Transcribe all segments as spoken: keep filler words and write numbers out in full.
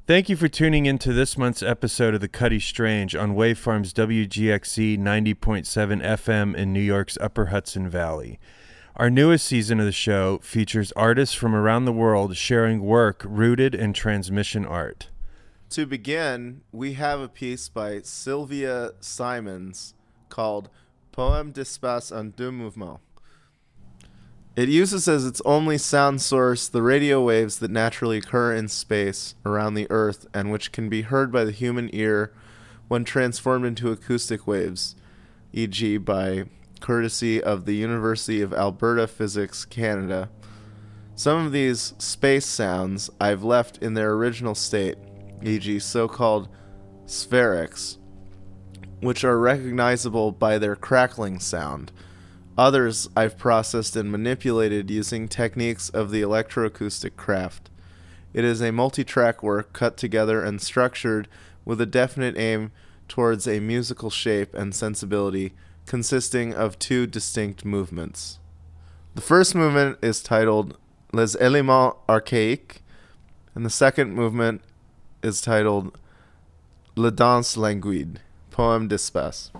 Thank you for tuning in to this month's episode of The Cuddy Strange on Wavefarm's W G X C ninety point seven F M in New York's Upper Hudson Valley. Our newest season of the show features artists from around the world sharing work rooted in transmission art. To begin, we have a piece by Sylvia Simons called Poème d'espace en deux mouvements. It uses as its only sound source the radio waves that naturally occur in space around the Earth and which can be heard by the human ear when transformed into acoustic waves, for example by courtesy of the University of Alberta Physics, Canada. Some of these space sounds I've left in their original state, for example so-called spherics, which are recognizable by their crackling sound. Others I've processed and manipulated using techniques of the electroacoustic craft. It is a multi-track work cut together and structured with a definite aim towards a musical shape and sensibility consisting of two distinct movements. The first movement is titled Les Éléments Archaïques, and the second movement is titled La Danse Languide, Poème d'espace.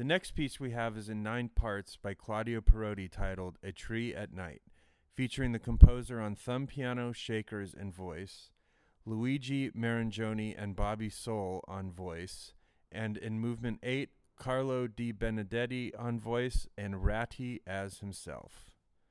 next piece we have is in nine parts by Claudio Parodi titled A Tree at Night, featuring the composer on thumb piano, shakers, and voice, Luigi Marangioni and Bobby Soul on voice, and in movement eight, Carlo Di Benedetti on voice, and Ratti as himself.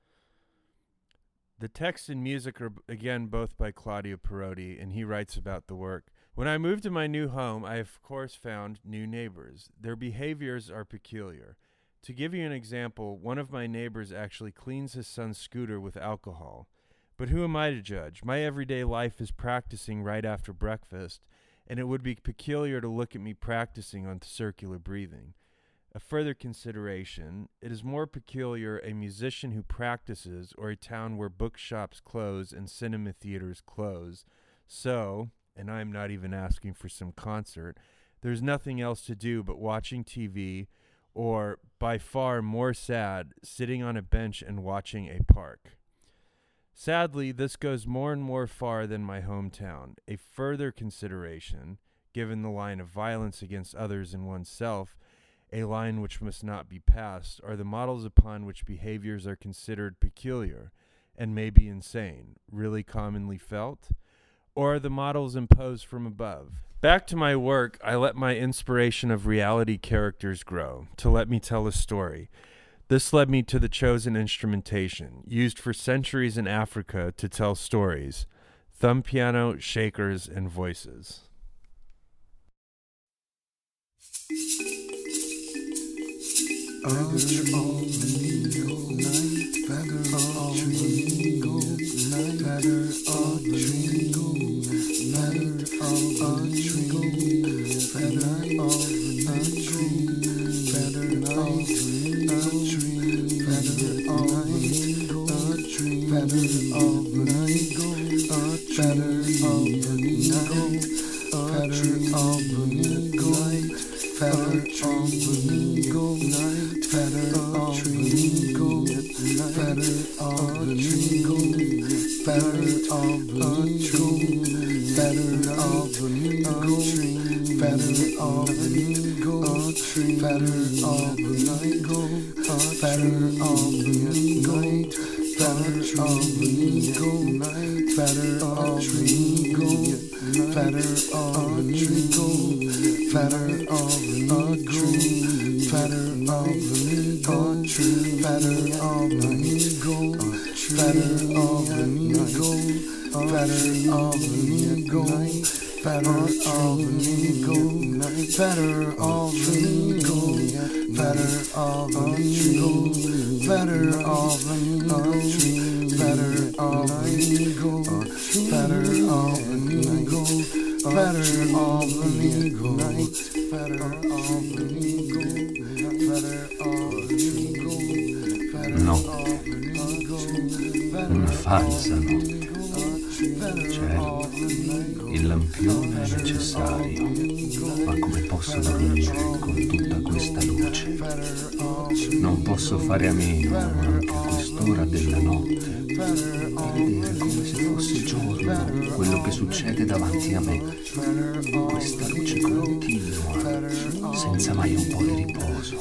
The text and music are, again, both by Claudio Parodi, and he writes about the work. When I moved to my new home, I of course found new neighbors. Their behaviors are peculiar. To give you an example, one of my neighbors actually cleans his son's scooter with alcohol. But who am I to judge? My everyday life is practicing right after breakfast, and it would be peculiar to look at me practicing on circular breathing. A further consideration, it is more peculiar a musician who practices or a town where bookshops close and cinema theaters close. So, and I am not even asking for some concert, there's nothing else to do but watching T V, or, by far more sad, sitting on a bench and watching a park. Sadly, this goes more and more far than my hometown. A further consideration, given the line of violence against others and oneself, a line which must not be passed, are the models upon which behaviors are considered peculiar and may be insane, really commonly felt, or are the models imposed from above. Back to my work, I let my inspiration of reality characters grow, to let me tell a story. This led me to the chosen instrumentation, used for centuries in Africa to tell stories: thumb piano, shakers, and voices. Una falsa notte. Certo, il lampione è necessario, ma come posso dormire con tutta questa luce? Non posso fare a meno, anche a quest'ora della notte, di vedere come se fosse giorno quello che succede davanti a me. Questa luce continua, senza mai un po' di riposo.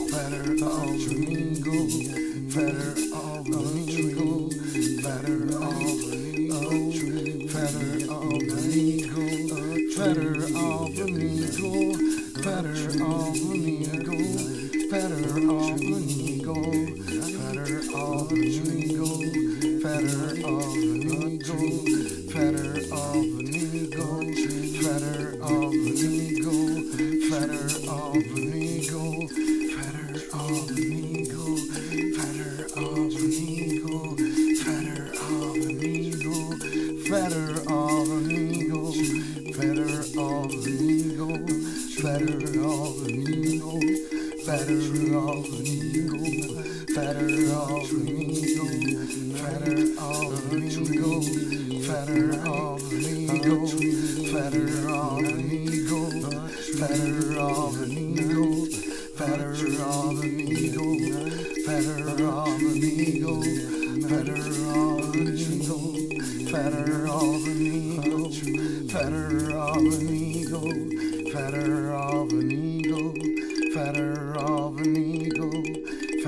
Feather of an eagle, feather of an eagle.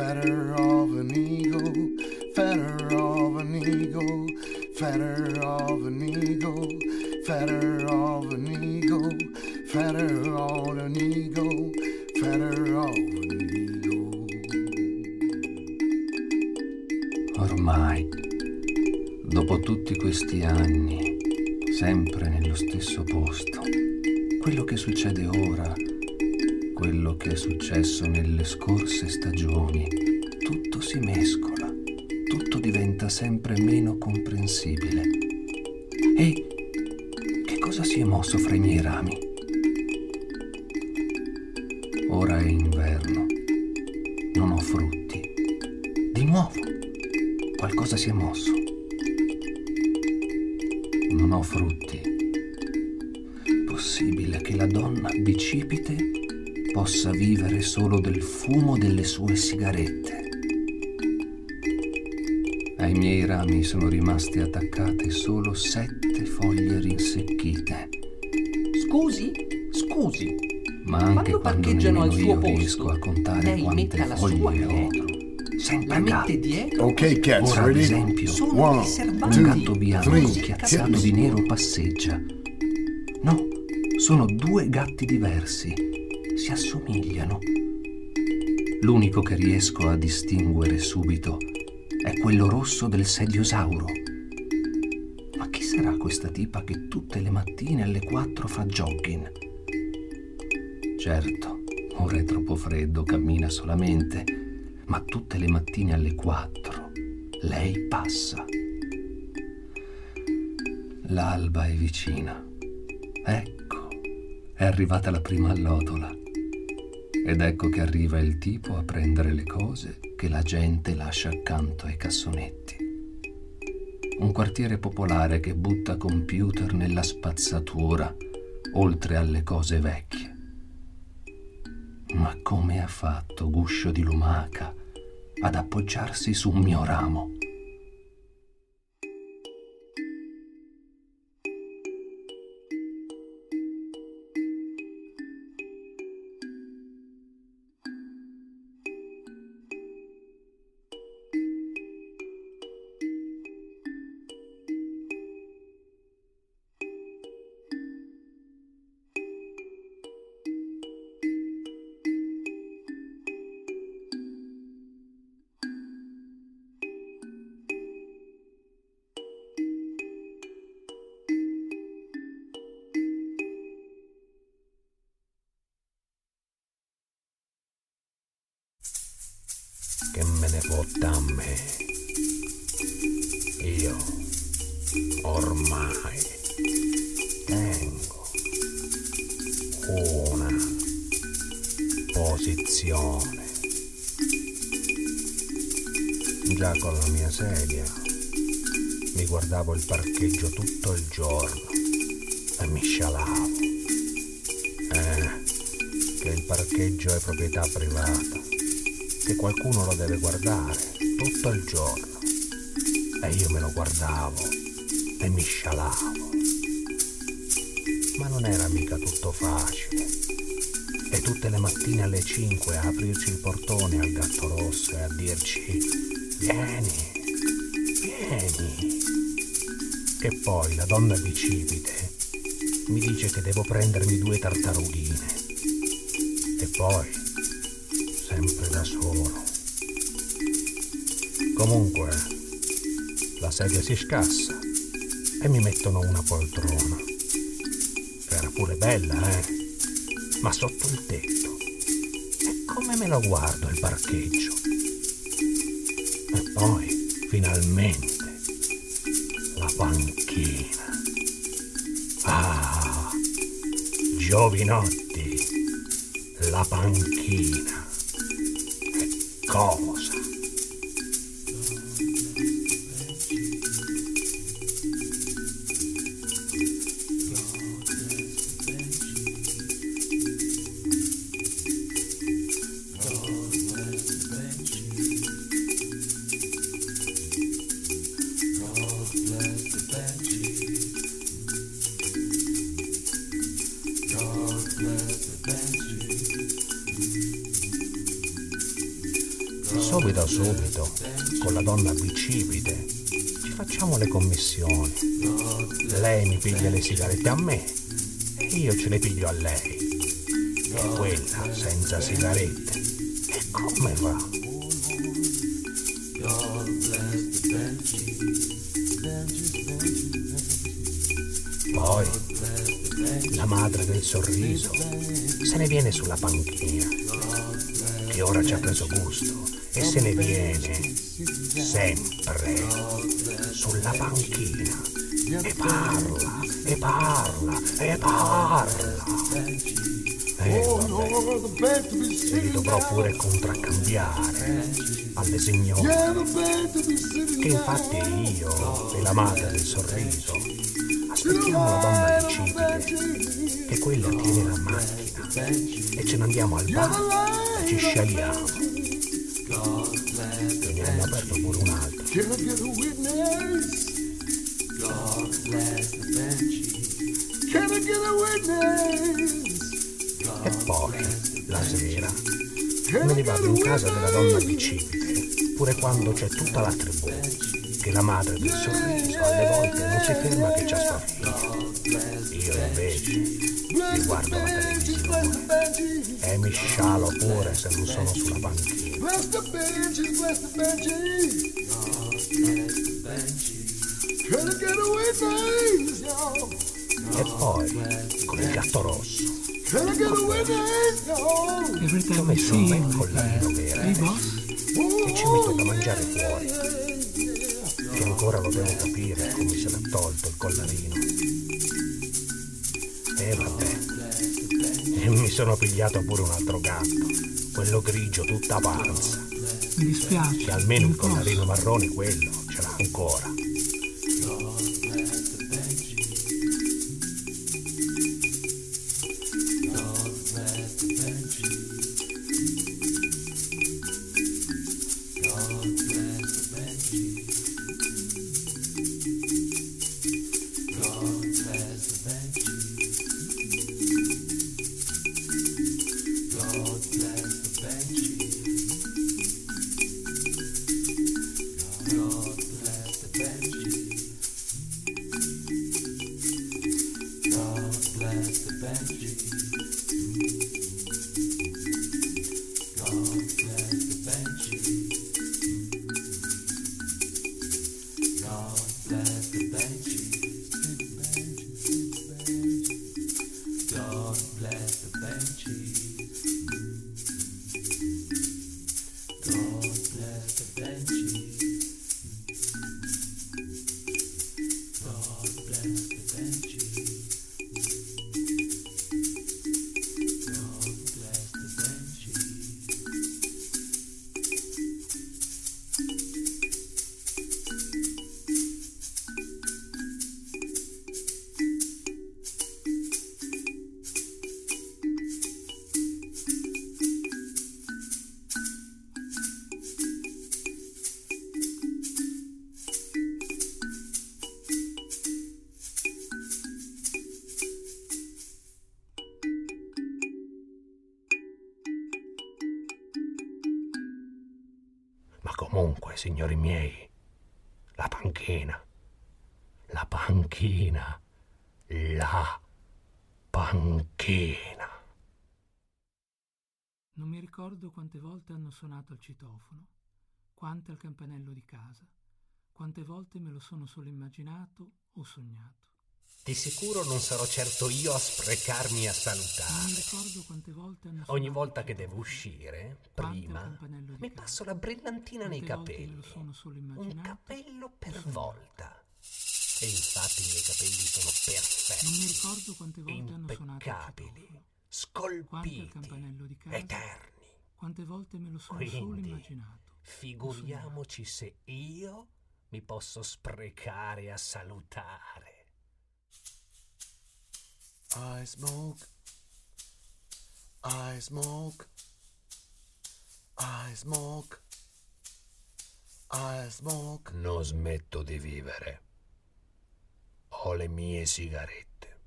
fatter of an eagle, fatter of an eagle, fatter of an eagle, fatter of an eagle, fatter of an eagle, fatter of an eagle. Ormai, dopo tutti questi anni, sempre nello stesso posto, quello che succede ora, quello che è successo nelle scorse stagioni, tutto si mescola, tutto diventa sempre meno comprensibile. E che cosa si è mosso fra i miei rami? Ora è inverno, non ho frutti. Di nuovo, qualcosa si è mosso. Non ho frutti. Possibile che la donna bicipite possa vivere solo del fumo delle sue sigarette. Ai miei rami sono rimaste attaccate solo sette foglie rinsecchite. Scusi, scusi. Ma anche quando quando parcheggiano al nemmeno suo io posto, riesco a contare lei quante mette la sua foglie ho. dietro. Sempre La mette gatti. dietro. Okay, cats, Ora, ad ready? esempio, Sono One, riservati. un gatto bianco three, chiazzato hit di me. nero passeggia. No, sono due gatti diversi. Si assomigliano. L'unico che riesco a distinguere subito è quello rosso del sediosauro. Ma chi sarà questa tipa che tutte le mattine alle quattro fa jogging? Certo, ora è troppo freddo, cammina solamente, ma tutte le mattine alle quattro lei passa. L'alba è vicina. Ecco, è arrivata la prima allodola. Ed ecco che arriva il tipo a prendere le cose che la gente lascia accanto ai cassonetti. Un quartiere popolare che butta computer nella spazzatura, oltre alle cose vecchie. Ma come ha fatto Guscio di Lumaca ad appoggiarsi su un mio ramo? Che me ne fotta a me? Io ormai tengo una posizione. Già con la mia sedia mi guardavo il parcheggio tutto il giorno e mi scialavo. Eh, che il parcheggio è proprietà privata, che qualcuno lo deve guardare tutto il giorno, e io me lo guardavo e mi scialavo. Ma non era mica tutto facile, e tutte le mattine alle cinque a aprirci il portone al gatto rosso e a dirci vieni, vieni, che poi la donna bicipite mi dice che devo prendermi due tartarughine, e poi sempre da solo. Comunque la sedia si scassa e mi mettono una poltrona, che era pure bella, eh, ma sotto il tetto. E come me lo guardo il parcheggio? E poi finalmente la panchina. Ah, giovinotti, la panchina. Cosa? Subito, subito, con la donna bicipite, ci facciamo le commissioni. Lei mi piglia le sigarette a me e io ce le piglio a lei. E quella senza sigarette. E come va? Poi la madre del sorriso se ne viene sulla panchina, che ora ci ha preso gusto, e se ne viene sempre sulla panchina e parla, e parla, e parla. E vabbè, li dovrò pure contraccambiare alle signore, che infatti io e la madre del sorriso aspettiamo la donna bicipite, che quella tiene la macchina, e ce ne andiamo al bar e ci scegliamo. E ne hanno aperto pure un altro. E poi, la sera, me ne vado in casa della donna bicipite, pure quando c'è tutta la tribù, che la madre del sorriso alle volte non si ferma che c'ha sua figlia. Io invece mi guardo la televisione e mi scialo pure se non sono sulla panchina. E poi, con il gatto rosso, ci ho messo un bel collarino vero e ci metto da mangiare fuori, che ancora lo devo capire come se l'ha tolto il collarino. E vabbè, e mi sono pigliato pure un altro gatto, quello grigio tutta panza. Mi dispiace. Che almeno il collarino marrone quello ce l'ha ancora. Ma comunque, signori miei, la panchina, la panchina, la panchina. Non mi ricordo quante volte hanno suonato il citofono, quante al campanello di casa, quante volte me lo sono solo immaginato o sognato. Di sicuro non sarò certo io a sprecarmi a salutare. Non mi ricordo quante volte hanno Ogni suonato volta il che devo citofono, uscire, quante al prima, campanello di mi casa, passo la brillantina nei quante volte me capelli. lo sono solo Un immaginato. capello per volta. E infatti i miei capelli sono perfetti. Non mi ricordo quante volte hanno suonato il impeccabili, citofono, quante al scolpiti, campanello di casa, eterni. quante volte me lo sono solo Quindi, immaginato. figuriamoci se io mi posso sprecare a salutare. I smoke, I smoke, I smoke, I smoke. Non smetto di vivere. Ho le mie sigarette.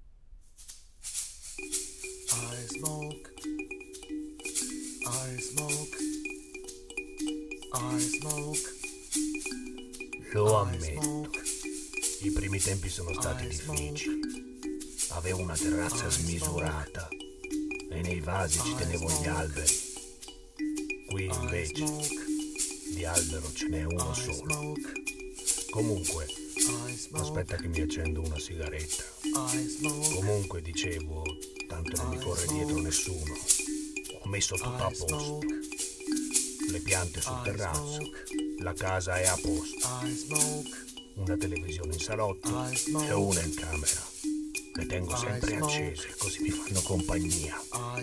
I smoke, I smoke, Lo ammetto, i primi tempi sono stati difficili. Avevo una terrazza smisurata e nei vasi ci tenevo gli alberi. Qui invece di albero ce n'è uno solo. Comunque, aspetta che mi accendo una sigaretta. Comunque, dicevo, tanto non mi corre dietro nessuno. Ho messo tutto a posto. Le piante sul terrazzo, la casa è a posto. Una televisione in salotto e una in camera. Le tengo sempre accese, così mi fanno compagnia.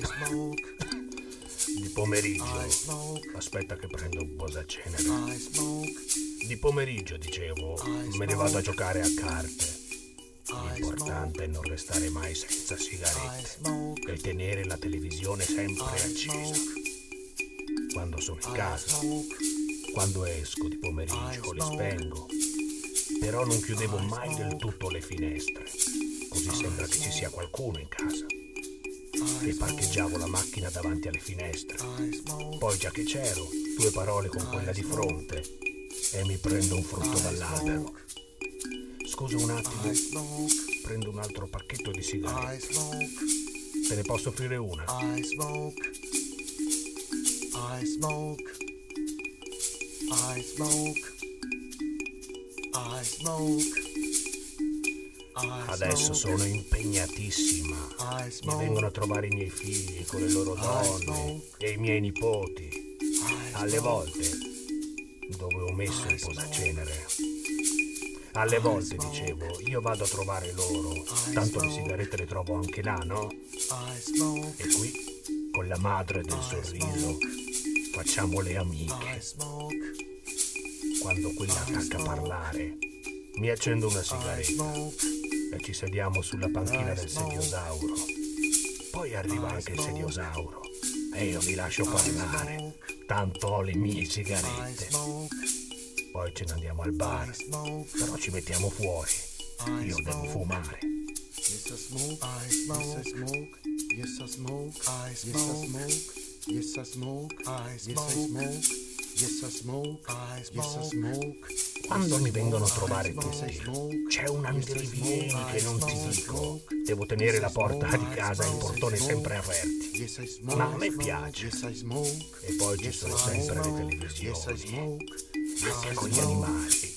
Di pomeriggio, aspetta che prendo un posacenere. Di pomeriggio, dicevo, me ne vado a giocare a carte. L'importante è non restare mai senza sigarette e tenere la televisione sempre accesa. Quando sono in casa, quando esco di pomeriggio le spengo, però non chiudevo mai del tutto le finestre, così sembra che ci sia qualcuno in casa. E parcheggiavo la macchina davanti alle finestre. Poi, già che c'ero, due parole con quella di fronte e mi prendo un frutto dall'albero. Scusa un attimo, prendo un altro pacchetto di sigarette. Te ne posso offrire una? I smoke. I smoke. I smoke. I smoke. Adesso sono impegnatissima. Mi vengono a trovare i miei figli con le loro donne e i miei nipoti. Alle volte, dove ho messo il posacenere. Alle volte, dicevo, io vado a trovare loro, tanto le sigarette le trovo anche là, no? E qui, con la madre del sorriso, facciamo le amiche. Quando quella attacca a parlare, mi accendo una sigaretta e ci sediamo sulla panchina del sediosauro. Poi arriva anche il sediosauro e io mi lascio parlare, tanto ho le mie sigarette. Poi ce ne andiamo al bar, però ci mettiamo fuori. Io devo fumare. Yes, I smoke. Yes, I smoke. Yes, I smoke. Yes, I smoke. Yes, I smoke. Yes, I smoke. Yes, I smoke. Yes, I smoke. Quando mi vengono a trovare tutti, c'è un andirivieni che non ti dico. Devo tenere la porta di casa e il portone sempre aperti. Ma a me piace. E poi ci sono sempre le televisioni. Anche con gli animali.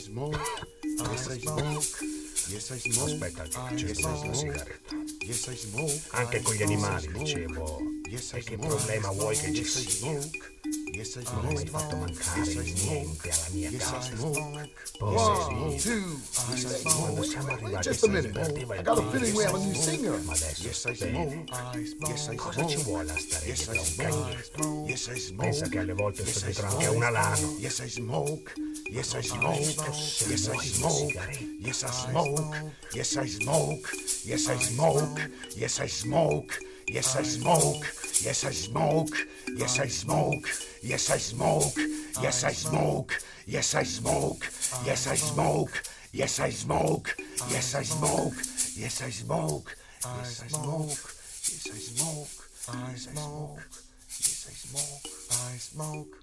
Aspetta che accendo una sigaretta. Anche con gli animali, dicevo. E che problema vuoi che ci sia? Non ho mai fatto mancare niente alla mia casa. Poi, quando siamo arrivati si perdeva il tempo. Ma adesso sta bene. Cosa ci vuole a stare dietro a un cagnetto? Pensa che alle volte sto dietro anche a un alano. Yes, I smoke. Yes, I smoke. Yes, I smoke. Yes, I smoke. Yes, I smoke. Yes, I smoke. Yes, I smoke. Yes, I smoke. Yes, I smoke. Yes, I smoke. Yes, I smoke. Yes, I smoke. Yes, I smoke. Yes, I smoke. Yes, I smoke. Yes, I smoke. Yes, I smoke. Yes, I smoke. Yes, I smoke. I smoke. Yes, I smoke. I smoke.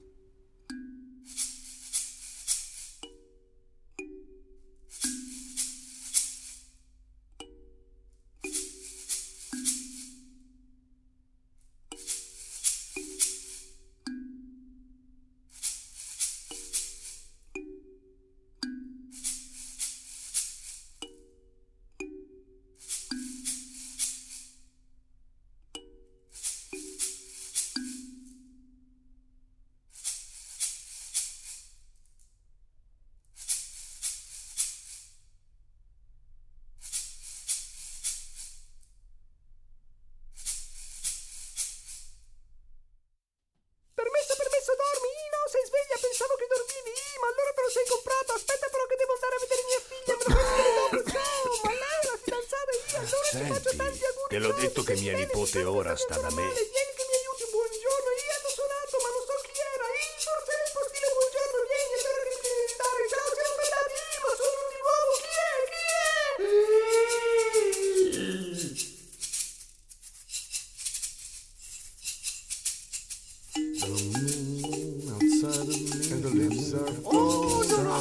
Senti, te l'ho detto che mia nipote ora sta da me. Vieni che mi aiuti, buongiorno, io hanno suonato, ma non so chi era. Io forse il postino, buongiorno, vieni, spero che mi devi aiutare. Ciao, siamo tornati, ma sono di nuovo, chi è, chi è? Outside of me.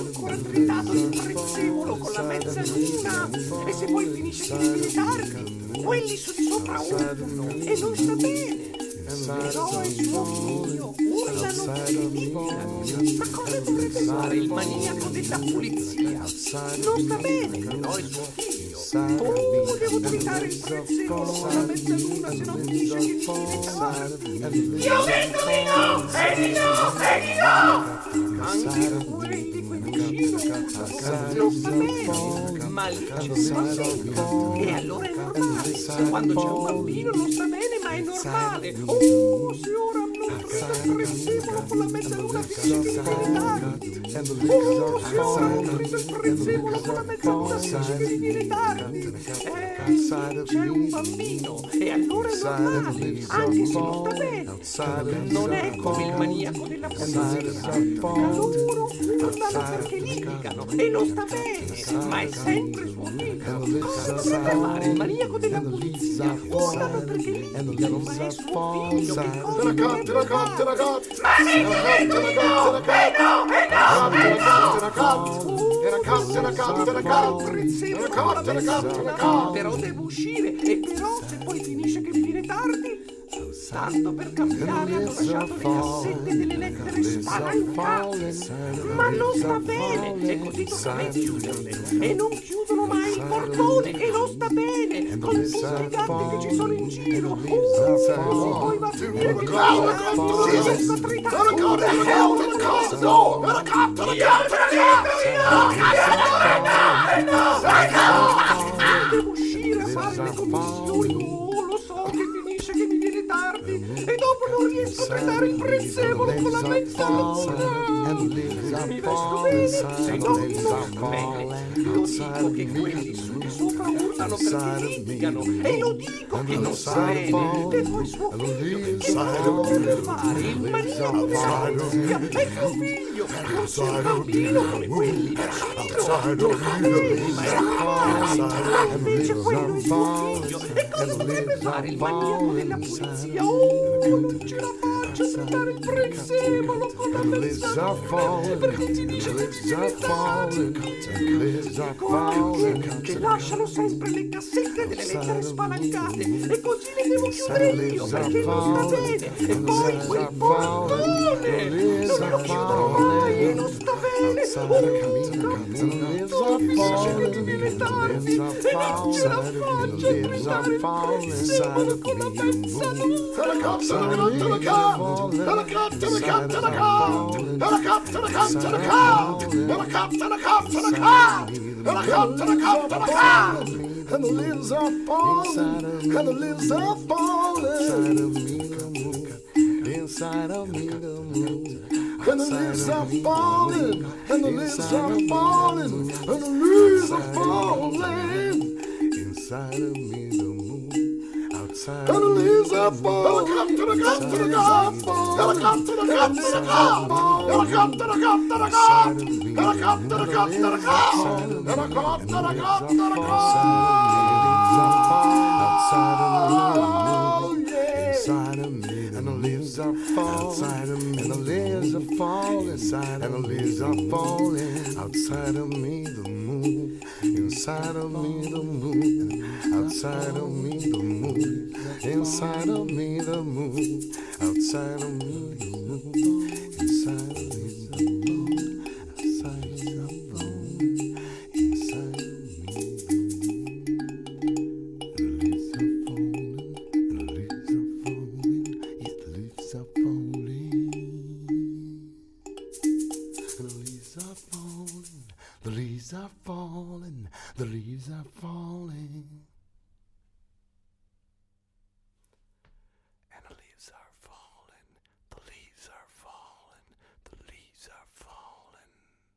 ancora tritato il prezzemolo con la mezzaluna. E se poi finisce di venire tardi, quelli su di sopra urlano e non sta bene. Però è suo figlio, urlano e litigano. Ma cosa dovrebbe fare il maniaco della pulizia? Non sta bene, però è suo figlio. Oh, devo tritare il prezzemolo con la mezzaluna, se non finisce che viene tardi. Io detto di no! E di no! E di no! Anche quelli quel cuscino non sta bene, ma lì c'è sempre. E allora è normale. Quando c'è un bambino non sta bene, ma è normale. Oh, se ora non trita il prezzemolo con la mezzaluna finisce che viene tardi. Oh, se ora non trita il prezzemolo con la mezzaluna finisce che viene tardi. Eh, c'è un bambino e allora è normale, anche se non sta bene. Non è come il maniaco della pulizia. Loro urlano perché litigano e non sta bene, ma è sempre suo figlio. Cosa dovrebbe fare il maniaco della pulizia? Urlano perché litigano, ma è suo figlio. Che cosa dovrebbe fare? Ma dico, dico, no, e no, e no, e no. Però devo uscire, e però se poi finisce che viene tardi, tanto per cambiare hanno lasciato le cassette delle lettere spalancate. Ma non sta bene, e così tocca a me chiuderle. E non chiudono mai il portone, e non sta bene, con tutti i gatti che ci sono in giro. Oh, così poi va a finire che si sta tritando. Devo uscire a fare le commissioni. Oh, lo so che finisce che mi viene tardi e dopo non riesco a tritare il prezzemolo con la mezzaluna. Mi vesto bene, se no non sta bene. Lo dico che quelli su di sopra urlano perché litigano e lo dico che non sta bene. E poi suo figlio, che cosa dovrebbe fare? Il maniaco della pulizia è suo figlio. Non c'è un bambino come quelli vicino. Non sta bene, ma è normale. Invece quello è suo figlio. E cosa dovrebbe fare il maniaco della pulizia? Oh, non ce la faccio a tritare il prezzemolo con la mezzaluna perché finisce che viene tardi. Cose che lasciano sempre le cassette delle lettere spalancate e così le devo chiudere io perché non sta bene. E poi quel portone non lo chiudono mai e non sta bene. Oh, finisce che viene tardi e non ce la faccio a tritare il prezzemolo con la mezzaluna. And the leaves are falling, and the leaves are falling inside of me, the moon. And the leaves are falling, and the leaves are falling, and the leaves are falling inside of me, the moon. Outside and the leaves are falling. Helicopter, the helicopter, the helicopter, the helicopter, the helicopter, the helicopter, the helicopter, the helicopter, the helicopter, the helicopter, the helicopter. Outside of me, inside of me, and the leaves are falling. Outside of me, and the leaves are falling. Inside, and the leaves are falling. Outside of me, the moon. Inside of me, the moon. Outside of me, the moon. Inside of me, the moon. Outside of me, the moon. Inside of me, the moon. Outside of me, the moon. Inside of me, the moon. The leaves are falling, and the leaves are falling. Yeah, the leaves are falling. And the leaves are falling. The leaves are falling. The leaves are falling. And the leaves are falling. The leaves are falling. The leaves are falling.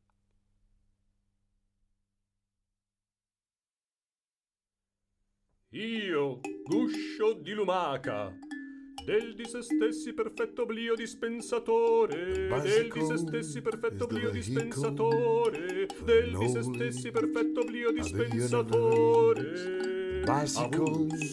Io, guscio di lumaca, del di se stessi perfetto oblio dispensatore, del di se stessi perfetto oblio dispensatore, del di se stessi perfetto oblio dispensatore. Avulso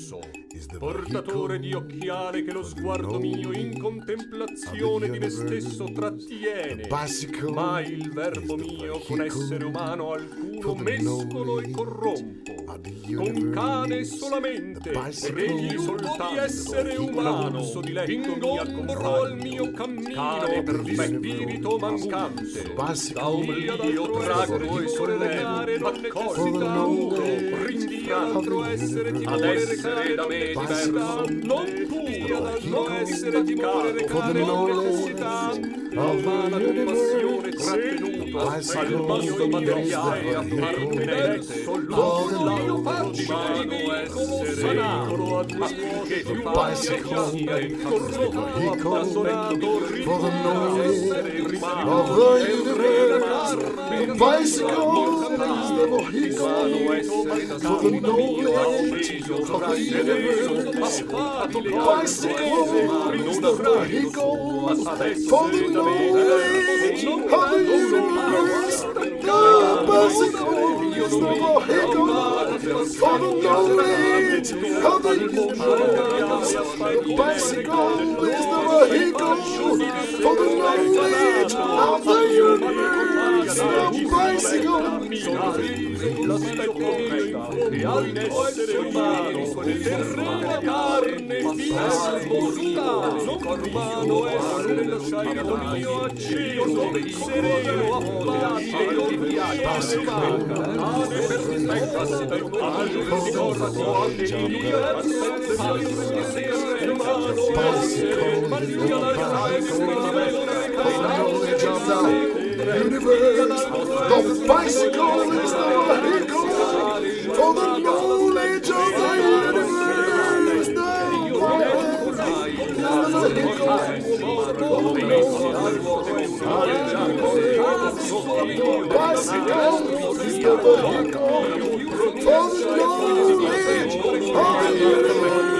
portatore di occhiale che lo sguardo mio in contemplazione di me stesso trattiene, ma il verbo mio con essere umano alcuno mescolo e corrompo, con cane solamente, ed egli soltanto di essere umano, ingombro al mio cammino di spirito mancante, da oblio traggo e sollevare l'onnecessità uno, rindiandro essere timore recare da me diverso, non puro dal non essere timore recare l'onnecessità, la vana compassione trattenuto al mondo materiale appartenente, l'odio farcino essere sanato ad che più abbia sia il corrotto abbandonato rinduia essere rimano e recarne bicycle is the vehicle for the knowledge of the universe. Bicycle is the vehicle for the knowledge of the universe. The bicycle is the vehicle for the knowledge of the universe. The bicycle is the vehicle for the knowledge of the universe. The bicycle l'aspetto e altro essere umano con il terreno carne di mortà non umano essere lasciato mio acceso sereno affabile essere umano ade perfetta spettacolo corpo all'universo essere umano essere magia la universe. The bicycle is the vehicle for the knowledge of the universe. The bicycle is the vehicle for the knowledge of the universe.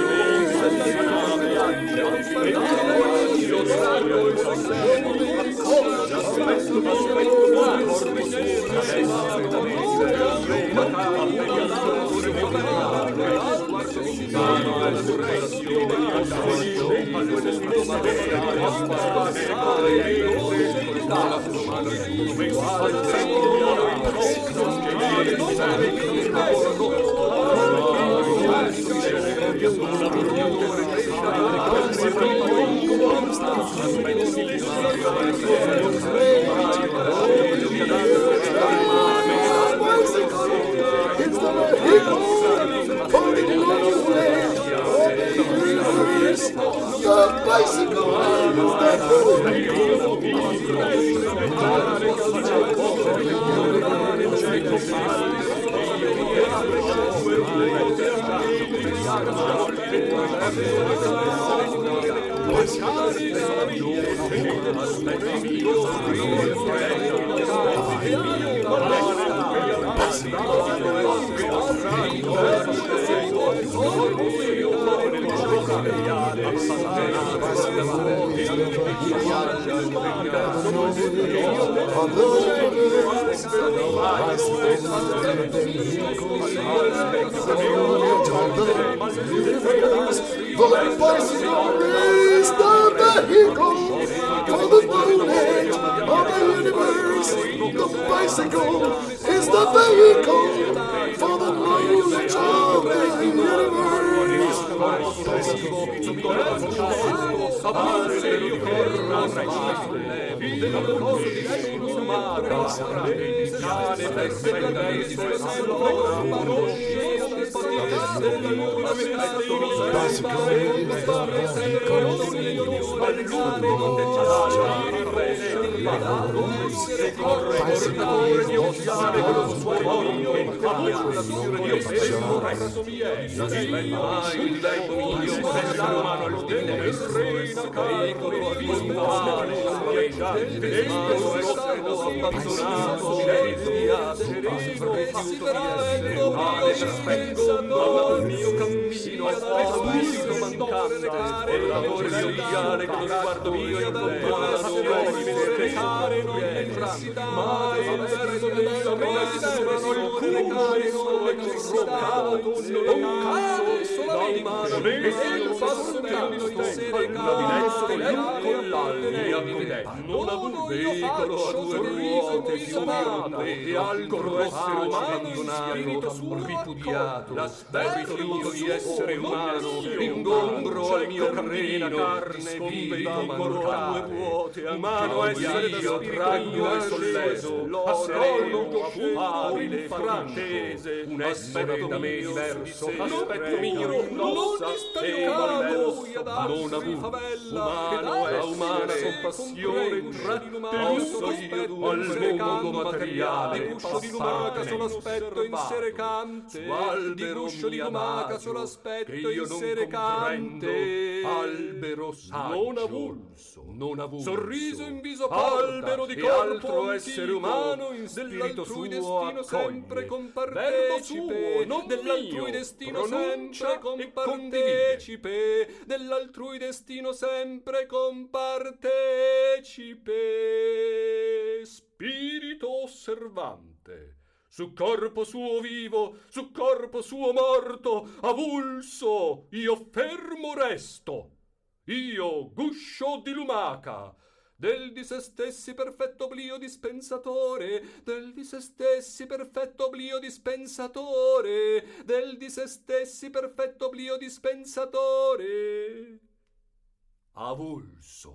umana, nel passo canto, l'abiletto con l'altro, non ha un veicolo a due ruote più amato, e altro essere umano, ripudiato, l'aspetto mio di essere umano, ingombro al mio cammino, carne viva mortale, ruote, umano essere da spirito e solleso, ascolto, affabile, frattese, un essere da me diverso, aspetto mio, non distaccato, non avuto, umano è umana compassione, posso io al mondo materiale, di guscio di lumaca solo aspetto in serecante, di guscio di lumaca solo aspetto in serecante, albero saggio, non avulso, non avulso, sorriso in viso porta, albero di corpo essere umano in spirito suo destino sempre compartecipe, non dell'altrui destino sempre compartecipe, dell'altrui destino sempre compartecipe, spirito osservante, su corpo suo vivo, su corpo suo morto, avulso, io fermo resto, io guscio di lumaca, del di se stessi perfetto oblio dispensatore, del di se stessi perfetto oblio dispensatore, del di se stessi perfetto oblio dispensatore, avulso.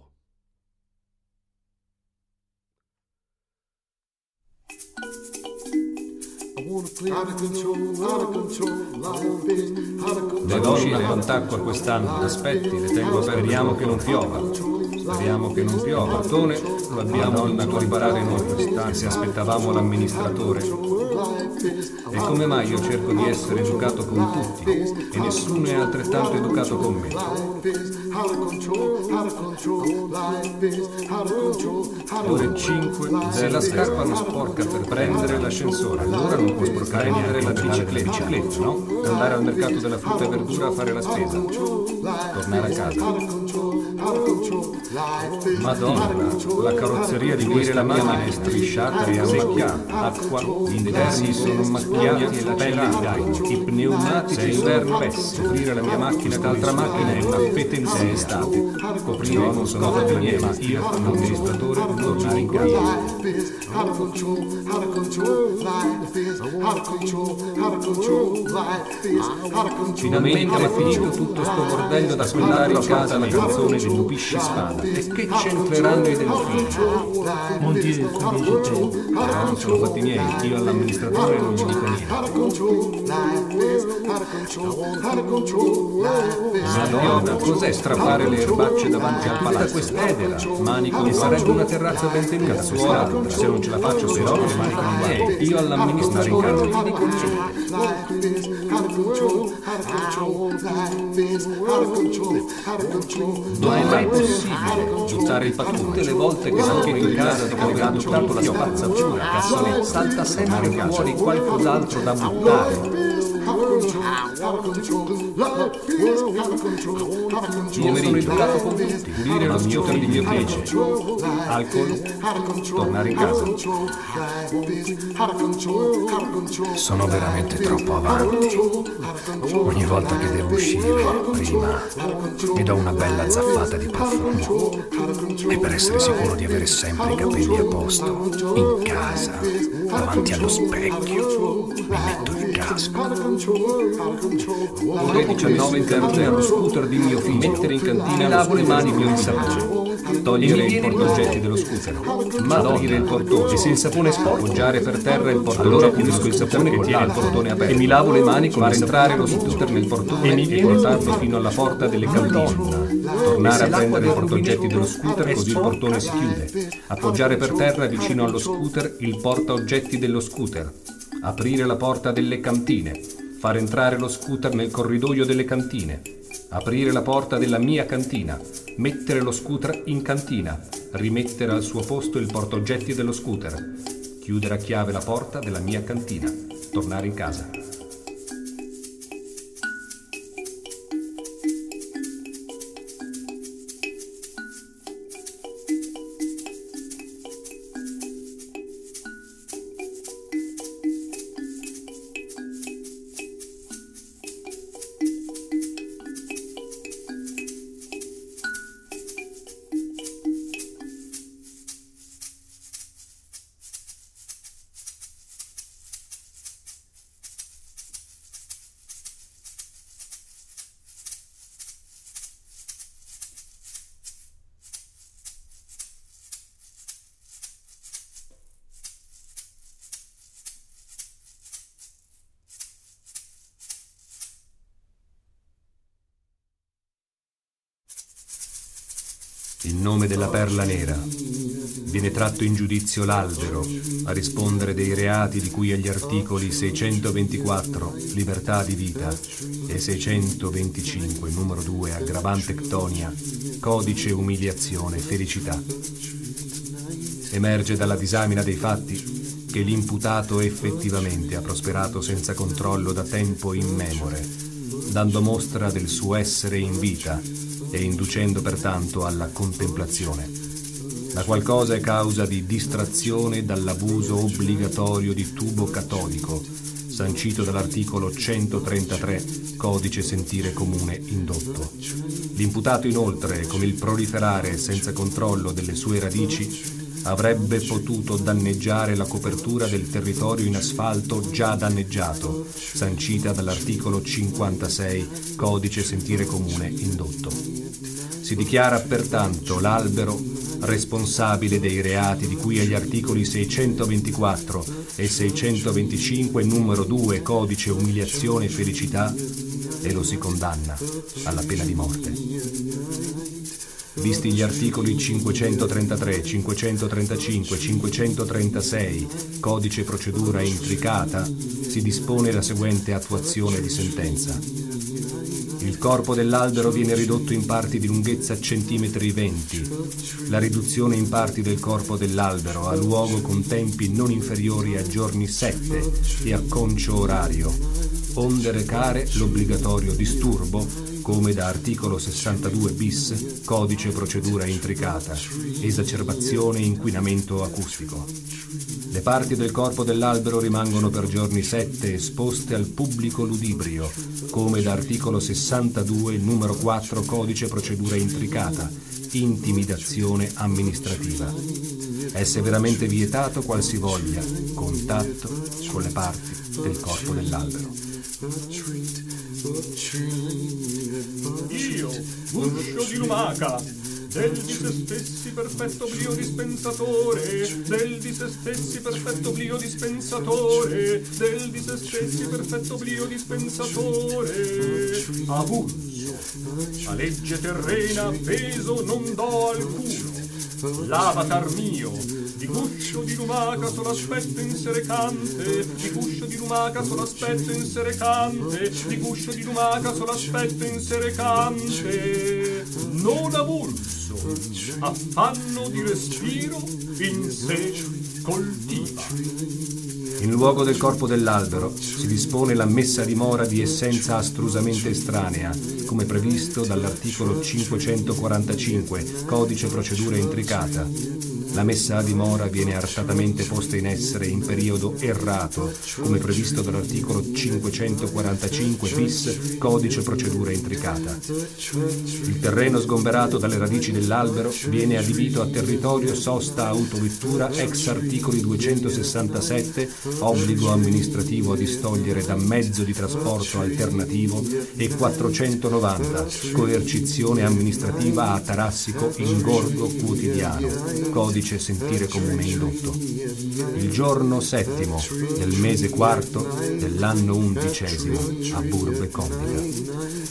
Le donne a contacto quest'anno, aspetti, le tengo, speriamo che non piova. Speriamo che non piova. Cartone lo abbiamo dovuto riparare noi quest'anno, se aspettavamo l'amministratore. E come mai io cerco di essere educato con tutti e nessuno è altrettanto educato con me? Ore cinque, se la scarpa non sporca per prendere l'ascensore, allora non può sporcare prendere la bicicletta, bicicletta, no? Andare al mercato della frutta e verdura a fare la spesa, tornare a casa. Madonna, la carrozzeria di questa macchina è strisciata e secchiata, acqua, gli interni sono macchiati e la pelle, i pneumatici sono pessimi. Coprire la mia macchina d'altra macchina è una fetenza estate. Coprire non sono cosa di niente, ma io come amministratore tornare in casa. Finalmente è finito tutto sto bordello da ascoltare in casa la canzone di Lupisci Spada. E che c'entreranno i delfini? Monti Però non sono fatti miei, io all'amministratore non gli dico niente. Madonna, cos'è strappare le erbacce davanti al palazzo? Quest'edera, manico, e sarebbe una terrazza ben tenuta, quest'altra, se non ce la faccio però le manico non miei, io all'amministratore in casa non gli dico niente. Non è mai possibile buttare il pacchetto tutte le volte che sacchetto in casa di caricato tanto la spazzatura, cassonetta, salta sempre fuori qualcos'altro da buttare. Io mi sono educato con tutti, pulire lo scooter di mio piece, alcol, tornare in casa. Sono veramente troppo avanti. Ogni volta che devo uscire, prima mi do una bella zaffata di profumo. E per essere sicuro di avere sempre i capelli a posto, in casa, davanti allo specchio, mi metto il casco. Ore diciannove interne allo scooter di mio figlio, mettere in cantina, lavo le mani con il sapone, togliere il portaoggetti dello scooter, aprire il portone e se il sapone è sporco, appoggiare per terra il portone, allora pulisco il sapone che tiene il portone aperto e mi lavo le mani con far entrare lo scooter nel portone e portarlo fino alla porta delle cantine, tornare a prendere i portaoggetti dello scooter così il portone si chiude, appoggiare per terra vicino allo scooter il portaoggetti dello scooter, aprire la porta delle cantine, far entrare lo scooter nel corridoio delle cantine, aprire la porta della mia cantina, mettere lo scooter in cantina, rimettere al suo posto il portaoggetti dello scooter, chiudere a chiave la porta della mia cantina, tornare in casa. in nome della perla nera. Viene tratto in giudizio l'albero a rispondere dei reati di cui agli articoli seicentoventiquattro, libertà di vita, e seicentoventicinque, numero due, aggravante ctonia, codice umiliazione felicità. Emerge dalla disamina dei fatti che l'imputato effettivamente ha prosperato senza controllo da tempo immemore, dando mostra del suo essere in vita e inducendo pertanto alla contemplazione. La qual cosa è causa di distrazione dall'abuso obbligatorio di tubo catodico, sancito dall'articolo centotrentatré, codice sentire comune indotto. L'imputato inoltre, con il proliferare senza controllo delle sue radici, avrebbe potuto danneggiare la copertura del territorio in asfalto già danneggiato, sancita dall'articolo cinquantasei, codice sentire comune indotto. Si dichiara pertanto l'albero responsabile dei reati di cui agli articoli seicentoventiquattro e seicentoventicinque, numero due, codice umiliazione e felicità, e lo si condanna alla pena di morte. Visti gli articoli cinquecentotrentatré, cinquecentotrentacinque, cinquecentotrentasei, codice procedura intricata, si dispone la seguente attuazione di sentenza. Il corpo dell'albero viene ridotto in parti di lunghezza centimetri venti. La riduzione in parti del corpo dell'albero ha luogo con tempi non inferiori a giorni sette e a concio orario, onde recare l'obbligatorio disturbo, come da articolo sessantadue bis, codice procedura intricata, esacerbazione e inquinamento acustico. Le parti del corpo dell'albero rimangono per giorni sette esposte al pubblico ludibrio, come da articolo sessantadue, numero quattro, codice procedura intricata, intimidazione amministrativa. È severamente vietato qualsivoglia contatto con le parti del corpo dell'albero. Io, Guscio di Lumaca, del di se stessi perfetto oblio dispensatore, del di se stessi perfetto oblio dispensatore, del di se stessi perfetto oblio dispensatore, avulso, a legge terrena peso non do alcuno, l'avatar mio, di Guscio di Lumaca solo aspetto inserecante, di Guscio di Lumaca solo aspetto inserecante, di Guscio di Lumaca solo aspetto inserecante, non avulso, affanno di respiro in sé coltiva. In luogo del corpo dell'albero si dispone la messa a dimora di essenza astrusamente estranea, come previsto dall'articolo cinquecentoquarantacinque, codice procedura intricata. La messa a dimora viene artatamente posta in essere in periodo errato, come previsto dall'articolo cinquecentoquarantacinque bis, codice procedura intricata. Il terreno sgomberato dalle radici dell'albero viene adibito a territorio sosta autovettura ex articoli duecentosessantasette, obbligo amministrativo a distogliere da mezzo di trasporto alternativo, e quattrocentonovanta, coercizione amministrativa a tarassico ingorgo quotidiano, codice sentire comune indotto. Il giorno settimo del mese quarto dell'anno undicesimo a Burbe Condita.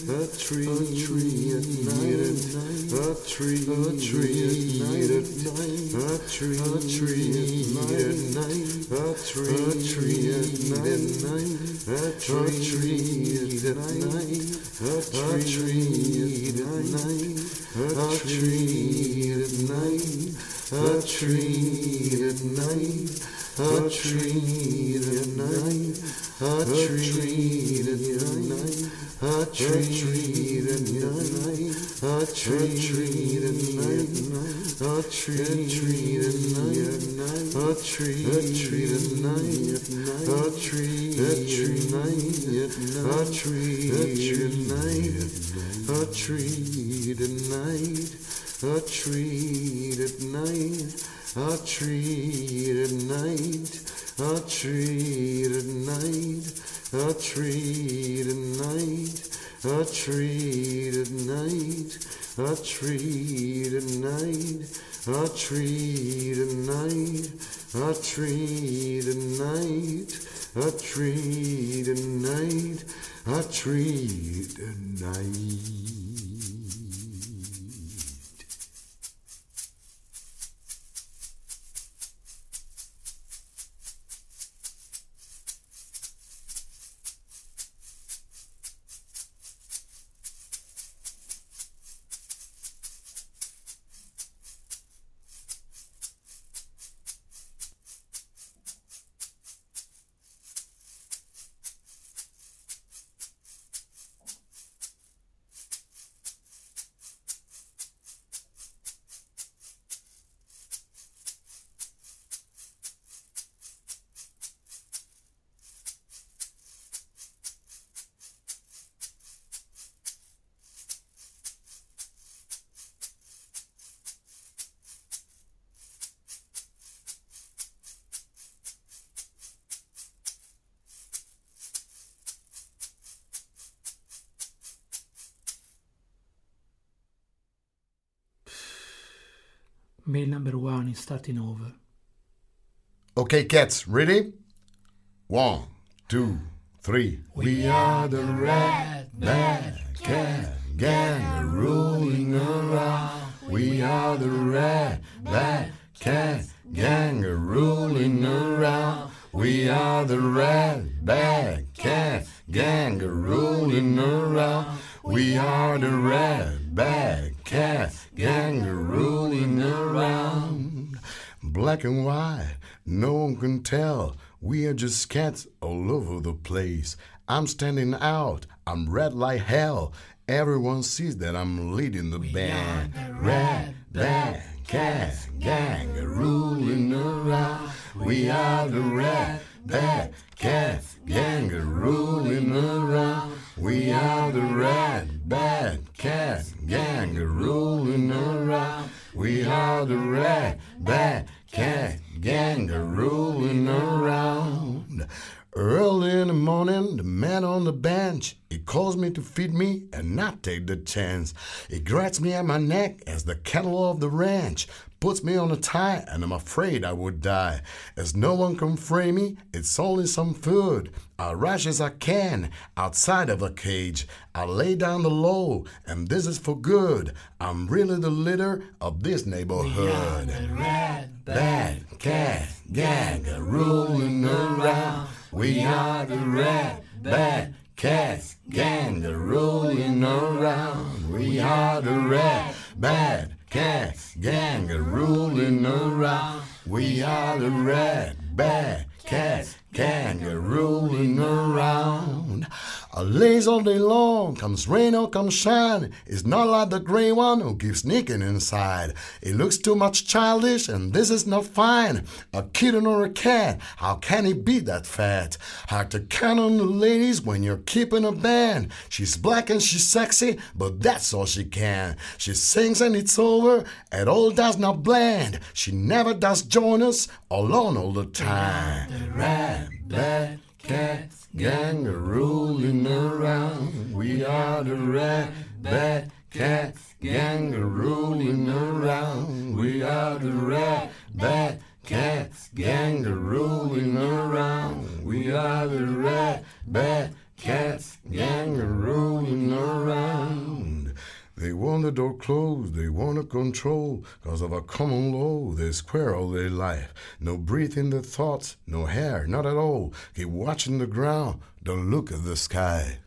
A tree at night, a tree at night, a tree at night, a tree at night, a tree at night, a tree at night, a tree at night, a tree at night, a tree at night, a tree at night. A tree at night, a tree at night, a tree at night, a tree at night, a tree at night, a tree at night, a tree at night, a tree at night, a tree at night, a tree at night. Mail number one is starting over. Okay, cats, ready? One, two, three. We are the Red Bad Cat Gang rolling around. We are the Red Bad Cat Gang rolling around. We are the Red Bad Cat Gang rolling around. We are the Red Bad Cat Gang rolling around. Black and white, no one can tell. We are just cats all over the place. I'm standing out, I'm red like hell. Everyone sees that I'm leading the we band. The Red Bad Cat Gang rolling around. We are the Red Bad Cat Gang rolling around. We are the Red Bad Cat Gang rolling around. We are the Red Bad Cat Gang rolling around. Early in the morning, the man on the bench, he calls me to feed me and not take the chance. He grabs me at my neck as the cattle of the ranch, puts me on a tie, and I'm afraid I would die. As no one can free me, it's only some food. I rush as I can outside of a cage. I lay down the law, and this is for good. I'm really the leader of this neighborhood. We are the Red Bad Cat Gang rolling around. We are the Red Bad Cat Gang rolling around. We are the Red Bad Cat Gang rolling around. We are the Red Bad Cat Gang rolling around. I lays all day long, comes rain or comes shine. It's not like the gray one who keeps sneaking inside. It looks too much childish and this is not fine. A kitten or a cat, how can he be that fat? Hard to count on the ladies when you're keeping a band. She's black and she's sexy, but that's all she can. She sings and it's over, it all does not blend. She never does join us alone all the time. The Red Bad Cat Gang rolling around. We are the Red Bad Cat Gang rolling around. We are the Red Bad Cat Gang rolling around. We are the Red Bad Cat Gang rolling around. They want the door closed, they want to control. Cause of a common law, they square all their life. No breath in their thoughts, no hair, not at all. Keep watching the ground, don't look at the sky.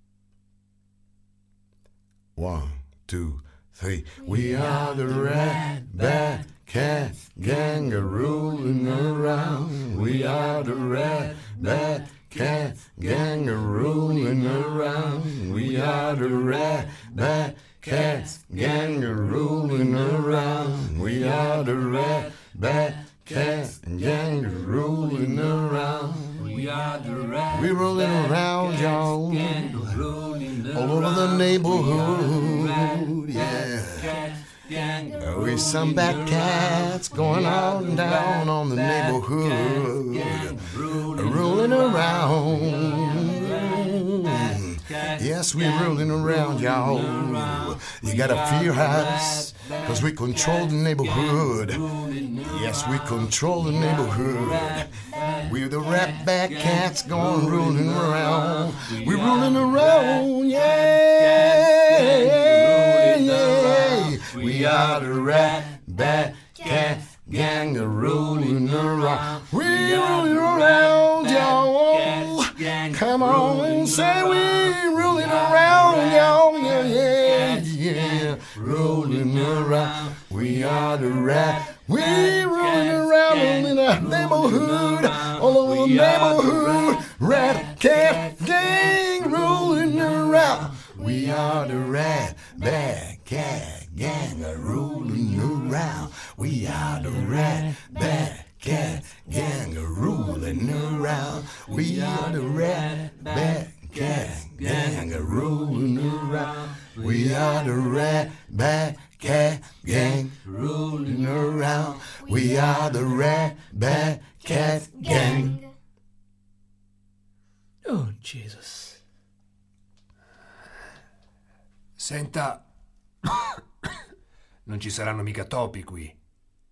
One, two, three. We are the Red Bad Cat Gang rolling around. We are the Red Bad Cat Gang rolling around. We are the Red Bad Cat Gang rolling around. We are the Red Bad Cat Gang rolling around. We are the Red We're rolling around, y'all, all over the neighborhood, yeah. With some bad cats going on and down on the neighborhood, rolling around. Yes, we're rolling around, y'all. You gotta fear us, cause we control the neighborhood. Yes, we control the neighborhood. We're the Red Bad Cats going rolling around. We're rolling around, yeah, yeah. We are the Red Bad Cat Gang rolling around. We're rolling around, y'all. Come on and say we're rolling around, y'all. Yeah, yeah, yeah. Rolling around. We are the Red. We're rolling around in the neighborhood, all over the neighborhood. Red Cat Gang rolling around. We are the Red Bad Cat Gang rolling around. We are the Red Bad Cat Gang rolling around. We are the Red Bad Cat Gang rolling around. We are the Red Bad Cat Gang rolling around. We are the Red Bad Cat Gang. Oh, Jesus. Senta, non ci saranno mica topi qui.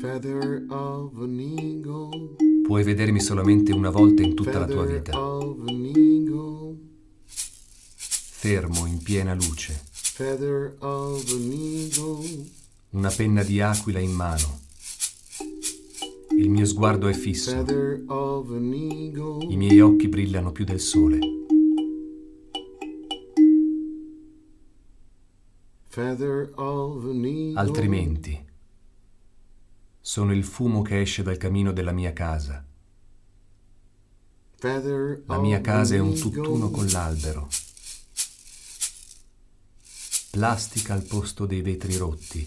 Feather of an eagle. Puoi vedermi solamente una volta in tutta la tua vita. Of an eagle. Fermo in piena luce. Feather of an eagle. Una penna di aquila in mano. Il mio sguardo è fisso. Feather of an eagle. I miei occhi brillano più del sole. Feather of an eagle. Altrimenti, sono il fumo che esce dal camino della mia casa. Feather La mia casa è un of an tutt'uno eagle. con l'albero. Plastica al posto dei vetri rotti.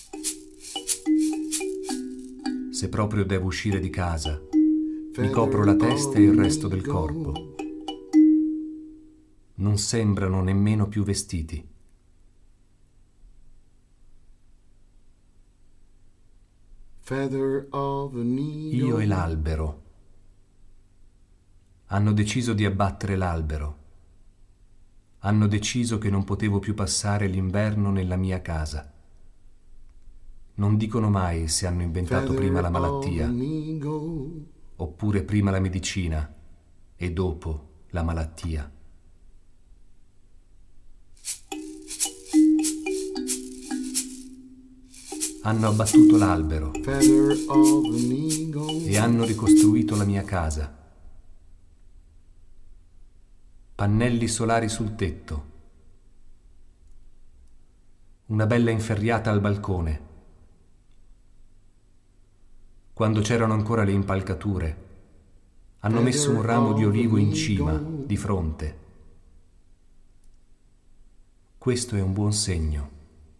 Se proprio devo uscire di casa, mi copro la testa e il resto del corpo. Non sembrano nemmeno più vestiti. Feather of an eagle. Io e l'albero. Hanno deciso di abbattere l'albero. Hanno deciso che non potevo più passare l'inverno nella mia casa. Non dicono mai se hanno inventato prima la malattia, oppure prima la medicina e dopo la malattia. Hanno abbattuto l'albero e hanno ricostruito la mia casa. Pannelli solari sul tetto. Una bella inferriata al balcone. Quando c'erano ancora le impalcature, hanno messo un ramo di olivo in cima, di fronte. Questo è un buon segno.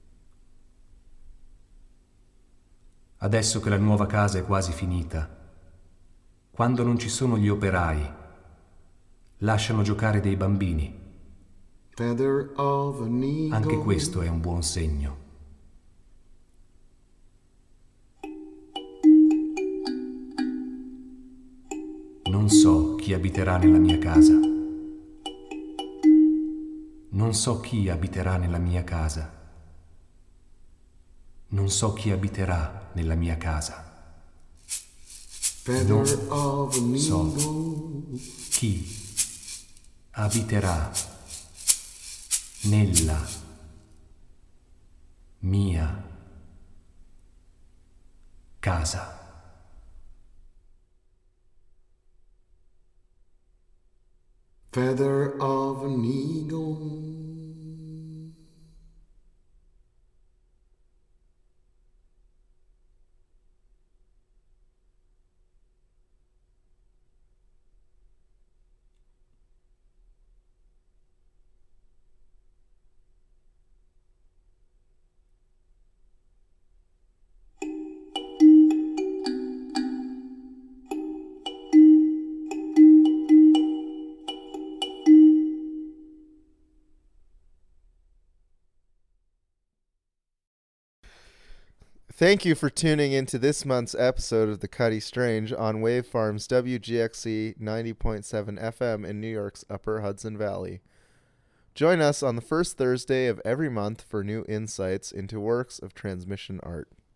Adesso che la nuova casa è quasi finita, quando non ci sono gli operai, lasciano giocare dei bambini. Anche questo è un buon segno. Non so chi abiterà nella mia casa. Non so chi abiterà nella mia casa. Non so chi abiterà nella mia casa. Non so chi abiterà nella mia casa. Feather of an eagle. Thank you for tuning into this month's episode of The Cuddy Strange on Wavefarm's W G X C ninety point seven F M in New York's Upper Hudson Valley. Join us on the first Thursday of every month for new insights into works of transmission art.